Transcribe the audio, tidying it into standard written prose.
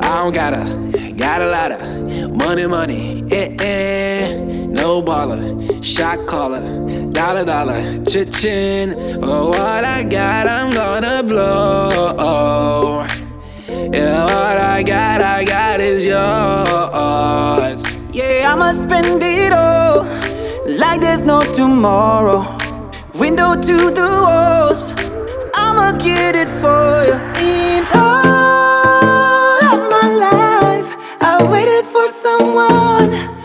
I don't got a lot of money, no baller, shot caller, dollar, cha-chin. Oh, what I got, I'm gonna blow. Yeah, what I got is yours. Yeah, I'ma spend it all like there's no tomorrow. Window to the walls, I'ma get it for you. In all of my life, I waited for someone